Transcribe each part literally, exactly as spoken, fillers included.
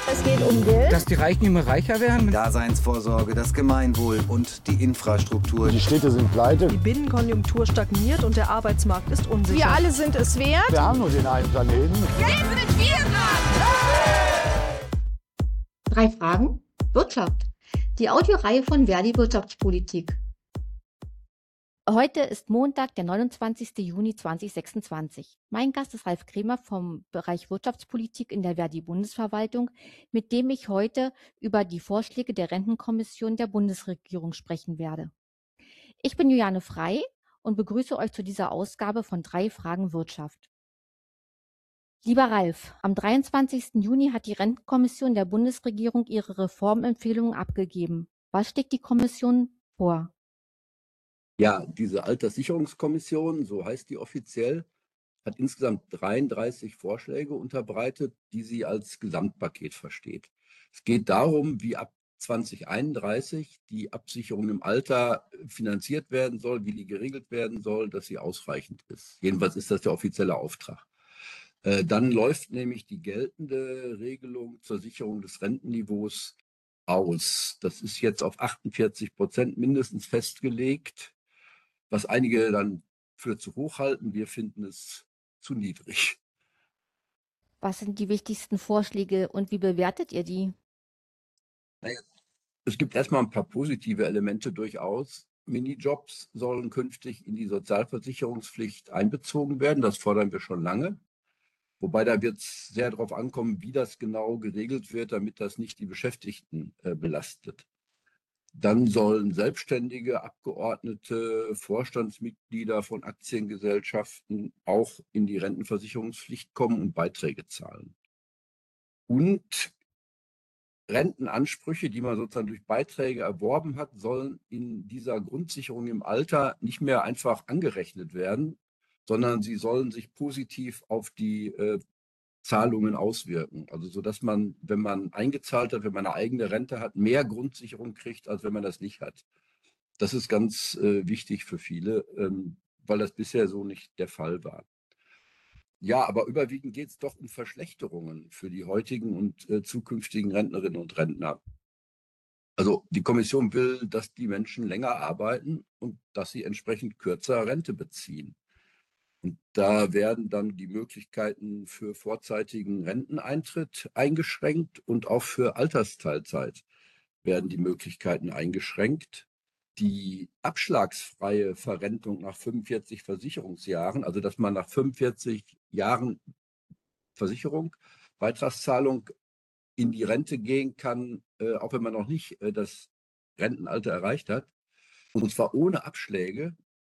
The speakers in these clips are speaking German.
Es geht um Geld. Dass die Reichen immer reicher werden. Daseinsvorsorge, das Gemeinwohl und die Infrastruktur. Die Städte sind pleite. Die Binnenkonjunktur stagniert und der Arbeitsmarkt ist unsicher. Wir alle sind es wert. Wir haben nur den einen Planeten. Jetzt sind wir dran! Drei Fragen. Wirtschaft. Die Audioreihe von Verdi Wirtschaftspolitik. Heute ist Montag, der neunundzwanzigster Juni zweitausendsechsundzwanzig. Mein Gast ist Ralf Kremer vom Bereich Wirtschaftspolitik in der Verdi-Bundesverwaltung, mit dem ich heute über die Vorschläge der Rentenkommission der Bundesregierung sprechen werde. Ich bin Juliane Frey und begrüße euch zu dieser Ausgabe von Drei Fragen Wirtschaft. Lieber Ralf, am dreiundzwanzigsten Juni hat die Rentenkommission der Bundesregierung ihre Reformempfehlungen abgegeben. Was schlägt die Kommission vor? Ja, diese Alterssicherungskommission, so heißt die offiziell, hat insgesamt dreiunddreißig Vorschläge unterbreitet, die sie als Gesamtpaket versteht. Es geht darum, wie ab zweitausendeinunddreißig die Absicherung im Alter finanziert werden soll, wie die geregelt werden soll, dass sie ausreichend ist. Jedenfalls ist das der offizielle Auftrag. Äh, dann läuft nämlich die geltende Regelung zur Sicherung des Rentenniveaus aus. Das ist jetzt auf achtundvierzig Prozent mindestens festgelegt, was einige dann für zu hoch halten. Wir finden es zu niedrig. Was sind die wichtigsten Vorschläge und wie bewertet ihr die? Naja, es gibt erstmal ein paar positive Elemente durchaus. Minijobs sollen künftig in die Sozialversicherungspflicht einbezogen werden. Das fordern wir schon lange. Wobei da wird es sehr darauf ankommen, wie das genau geregelt wird, damit das nicht die Beschäftigten äh, belastet. Dann sollen selbstständige Abgeordnete, Vorstandsmitglieder von Aktiengesellschaften auch in die Rentenversicherungspflicht kommen und Beiträge zahlen. Und Rentenansprüche, die man sozusagen durch Beiträge erworben hat, sollen in dieser Grundsicherung im Alter nicht mehr einfach angerechnet werden, sondern sie sollen sich positiv auf die äh, Zahlungen auswirken. Also so, dass man, wenn man eingezahlt hat, wenn man eine eigene Rente hat, mehr Grundsicherung kriegt, als wenn man das nicht hat. Das ist ganz äh, wichtig für viele, ähm, weil das bisher so nicht der Fall war. Ja, aber überwiegend geht es doch um Verschlechterungen für die heutigen und äh, zukünftigen Rentnerinnen und Rentner. Also die Kommission will, dass die Menschen länger arbeiten und dass sie entsprechend kürzer Rente beziehen. Und da werden dann die Möglichkeiten für vorzeitigen Renteneintritt eingeschränkt und auch für Altersteilzeit werden die Möglichkeiten eingeschränkt. Die abschlagsfreie Verrentung nach fünfundvierzig Versicherungsjahren, also dass man nach fünfundvierzig Jahren Versicherung, Beitragszahlung in die Rente gehen kann, äh, auch wenn man noch nicht äh, das Rentenalter erreicht hat, und zwar ohne Abschläge.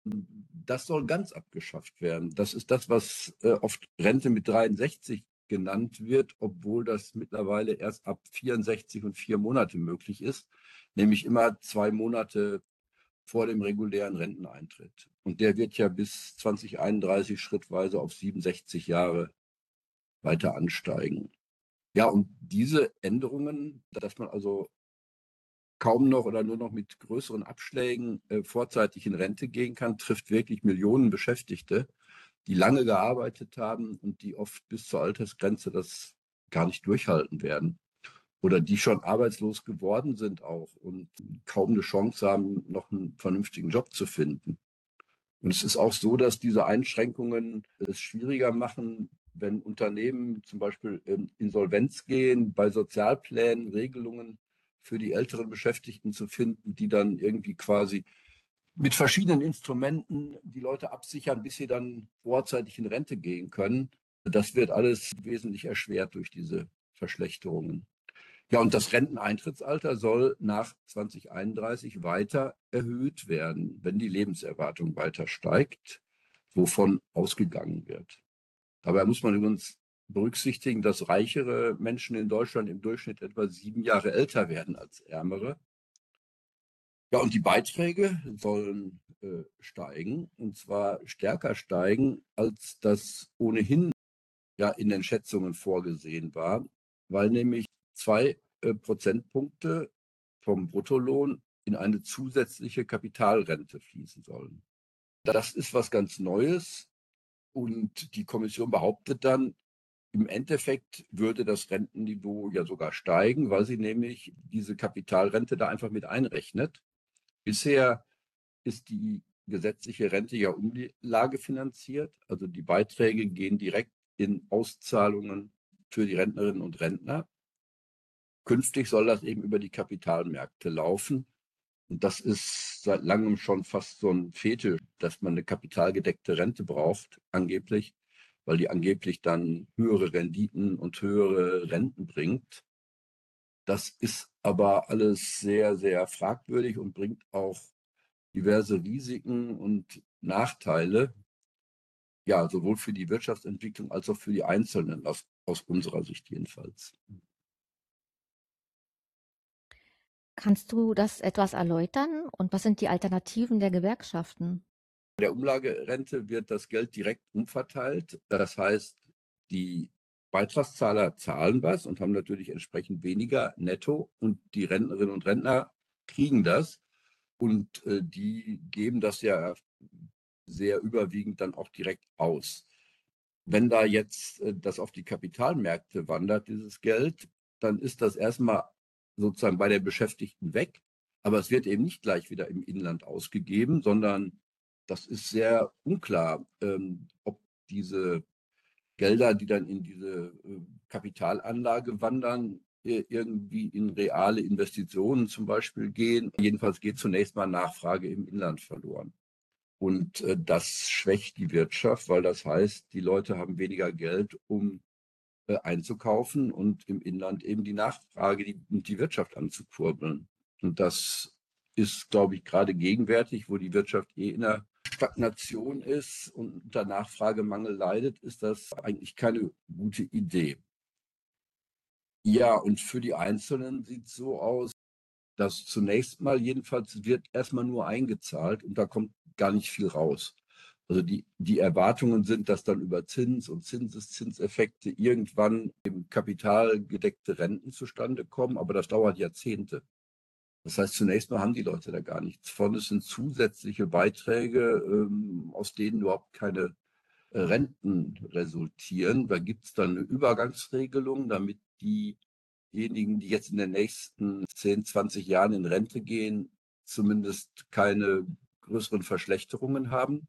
Das soll ganz abgeschafft werden. Das ist das, was äh, oft Rente mit dreiundsechzig genannt wird, obwohl das mittlerweile erst ab vierundsechzig und vier Monate möglich ist, nämlich immer zwei Monate vor dem regulären Renteneintritt. Und der wird ja bis zweitausendeinunddreißig schrittweise auf siebenundsechzig Jahre weiter ansteigen. Ja, und diese Änderungen, dass man also kaum noch oder nur noch mit größeren Abschlägen äh, vorzeitig in Rente gehen kann, trifft wirklich Millionen Beschäftigte, die lange gearbeitet haben und die oft bis zur Altersgrenze das gar nicht durchhalten werden. Oder die schon arbeitslos geworden sind auch und kaum eine Chance haben, noch einen vernünftigen Job zu finden. Und es ist auch so, dass diese Einschränkungen es schwieriger machen, wenn Unternehmen zum Beispiel in Insolvenz gehen, bei Sozialplänen Regelungen für die älteren Beschäftigten zu finden, die dann irgendwie quasi mit verschiedenen Instrumenten die Leute absichern, bis sie dann vorzeitig in Rente gehen können. Das wird alles wesentlich erschwert durch diese Verschlechterungen. Ja, und das Renteneintrittsalter soll nach zweitausendeinunddreißig weiter erhöht werden, wenn die Lebenserwartung weiter steigt, wovon ausgegangen wird. Dabei muss man übrigens berücksichtigen, dass reichere Menschen in Deutschland im Durchschnitt etwa sieben Jahre älter werden als ärmere. Ja, und die Beiträge sollen äh, steigen, und zwar stärker steigen, als das ohnehin ja in den Schätzungen vorgesehen war, weil nämlich zwei äh, Prozentpunkte vom Bruttolohn in eine zusätzliche Kapitalrente fließen sollen. Das ist was ganz Neues, und die Kommission behauptet dann, Im Endeffekt würde das Rentenniveau ja sogar steigen, weil sie nämlich diese Kapitalrente da einfach mit einrechnet. Bisher ist die gesetzliche Rente ja umlagefinanziert, also die Beiträge gehen direkt in Auszahlungen für die Rentnerinnen und Rentner. Künftig soll das eben über die Kapitalmärkte laufen. Und das ist seit langem schon fast so ein Fetisch, dass man eine kapitalgedeckte Rente braucht, angeblich, weil die angeblich dann höhere Renditen und höhere Renten bringt. Das ist aber alles sehr, sehr fragwürdig und bringt auch diverse Risiken und Nachteile, ja, sowohl für die Wirtschaftsentwicklung als auch für die Einzelnen, aus, aus unserer Sicht jedenfalls. Kannst du das etwas erläutern? Und was sind die Alternativen der Gewerkschaften? Bei der Umlagerente wird das Geld direkt umverteilt. Das heißt, die Beitragszahler zahlen was und haben natürlich entsprechend weniger netto und die Rentnerinnen und Rentner kriegen das und äh, die geben das ja sehr überwiegend dann auch direkt aus. Wenn da jetzt äh, das auf die Kapitalmärkte wandert, dieses Geld, dann ist das erstmal sozusagen bei den Beschäftigten weg, aber es wird eben nicht gleich wieder im Inland ausgegeben, sondern das ist sehr unklar, ähm, ob diese Gelder, die dann in diese äh, Kapitalanlage wandern, äh, irgendwie in reale Investitionen zum Beispiel gehen. Jedenfalls geht zunächst mal Nachfrage im Inland verloren. Und äh, das schwächt die Wirtschaft, weil das heißt, die Leute haben weniger Geld, um äh, einzukaufen und im Inland eben die Nachfrage, die, die Wirtschaft anzukurbeln. Und das ist, glaube ich, gerade gegenwärtig, wo die Wirtschaft eh in einer Stagnation ist und unter Nachfragemangel leidet, ist das eigentlich keine gute Idee. Ja, und für die Einzelnen sieht es so aus, dass zunächst mal jedenfalls wird erstmal nur eingezahlt und da kommt gar nicht viel raus. Also die, die Erwartungen sind, dass dann über Zins und Zinseszinseffekte irgendwann eben kapitalgedeckte Renten zustande kommen, aber das dauert Jahrzehnte. Das heißt, zunächst mal haben die Leute da gar nichts von. Es sind zusätzliche Beiträge, ähm, aus denen überhaupt keine äh, Renten resultieren. Da gibt es dann eine Übergangsregelung, damit diejenigen, die jetzt in den nächsten zehn, zwanzig Jahren in Rente gehen, zumindest keine größeren Verschlechterungen haben.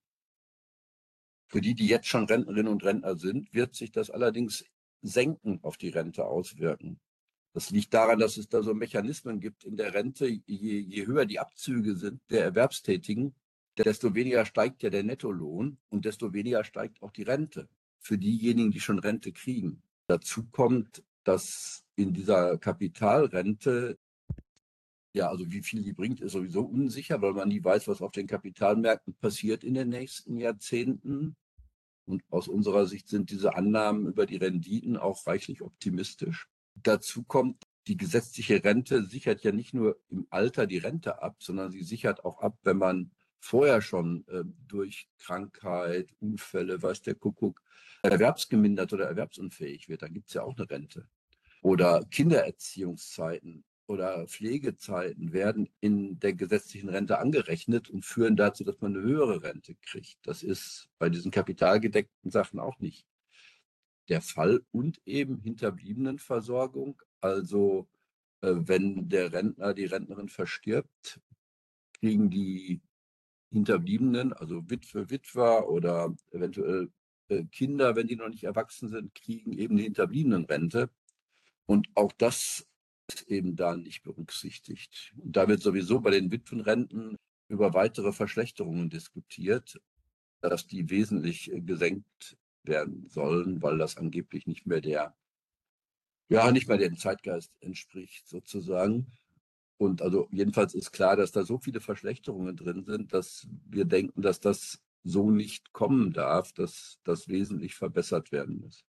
Für die, die jetzt schon Rentnerinnen und Rentner sind, wird sich das allerdings senken auf die Rente auswirken. Das liegt daran, dass es da so Mechanismen gibt in der Rente. Je, je höher die Abzüge sind der Erwerbstätigen, desto weniger steigt ja der Nettolohn und desto weniger steigt auch die Rente für diejenigen, die schon Rente kriegen. Dazu kommt, dass in dieser Kapitalrente, ja, also wie viel die bringt, ist sowieso unsicher, weil man nie weiß, was auf den Kapitalmärkten passiert in den nächsten Jahrzehnten. Und aus unserer Sicht sind diese Annahmen über die Renditen auch reichlich optimistisch. Dazu kommt, die gesetzliche Rente sichert ja nicht nur im Alter die Rente ab, sondern sie sichert auch ab, wenn man vorher schon äh, durch Krankheit, Unfälle, weiß der Kuckuck, erwerbsgemindert oder erwerbsunfähig wird. Da gibt es ja auch eine Rente. Oder Kindererziehungszeiten oder Pflegezeiten werden in der gesetzlichen Rente angerechnet und führen dazu, dass man eine höhere Rente kriegt. Das ist bei diesen kapitalgedeckten Sachen auch nicht der Fall. Und eben Hinterbliebenenversorgung. Also äh, wenn der Rentner, die Rentnerin verstirbt, kriegen die Hinterbliebenen, also Witwe, Witwer oder eventuell äh, Kinder, wenn die noch nicht erwachsen sind, kriegen eben die Hinterbliebenenrente. Und auch das ist eben da nicht berücksichtigt. Und da wird sowieso bei den Witwenrenten über weitere Verschlechterungen diskutiert, dass die wesentlich äh, gesenkt werden sollen, weil das angeblich nicht mehr der, ja, nicht mehr dem Zeitgeist entspricht sozusagen. Und also jedenfalls ist klar, dass da so viele Verschlechterungen drin sind, dass wir denken, dass das so nicht kommen darf, dass das wesentlich verbessert werden muss.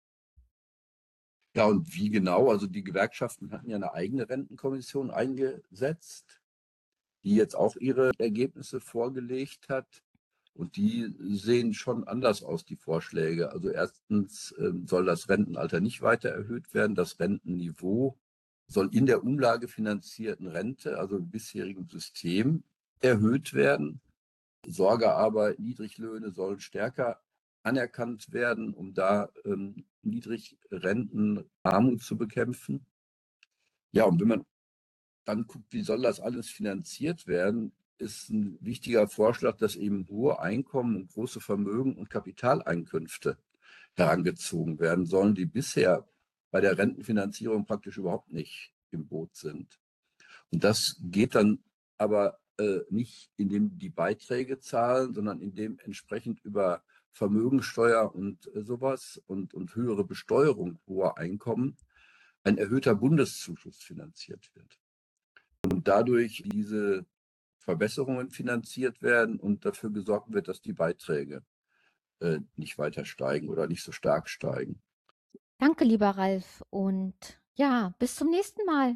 Ja, und wie genau? Also die Gewerkschaften hatten ja eine eigene Rentenkommission eingesetzt, die jetzt auch ihre Ergebnisse vorgelegt hat. Und die sehen schon anders aus, die Vorschläge. Also erstens ähm, soll das Rentenalter nicht weiter erhöht werden. Das Rentenniveau soll in der umlagefinanzierten Rente, also im bisherigen System, erhöht werden. Sorgearbeit, Niedriglöhne sollen stärker anerkannt werden, um da ähm, Niedrigrenten, Armut zu bekämpfen. Ja, und wenn man dann guckt, wie soll das alles finanziert werden, ist ein wichtiger Vorschlag, dass eben hohe Einkommen und große Vermögen und Kapitaleinkünfte herangezogen werden sollen, die bisher bei der Rentenfinanzierung praktisch überhaupt nicht im Boot sind. Und das geht dann aber äh, nicht, indem die Beiträge zahlen, sondern indem entsprechend über Vermögensteuer und äh, sowas und, und höhere Besteuerung hoher Einkommen ein erhöhter Bundeszuschuss finanziert wird. Und dadurch diese Verbesserungen finanziert werden und dafür gesorgt wird, dass die Beiträge äh, nicht weiter steigen oder nicht so stark steigen. Danke, lieber Ralf. Und ja, bis zum nächsten Mal.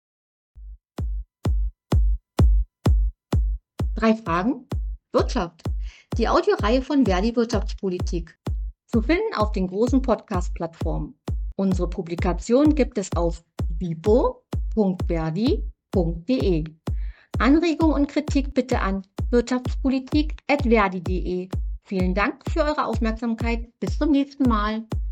Drei Fragen? Wirtschaft. Die Audioreihe von Verdi Wirtschaftspolitik. Zu finden auf den großen Podcast-Plattformen. Unsere Publikation gibt es auf vipo punkt verdi punkt de. Anregungen und Kritik bitte an wirtschaftspolitik at verdi punkt de. Vielen Dank für eure Aufmerksamkeit. Bis zum nächsten Mal.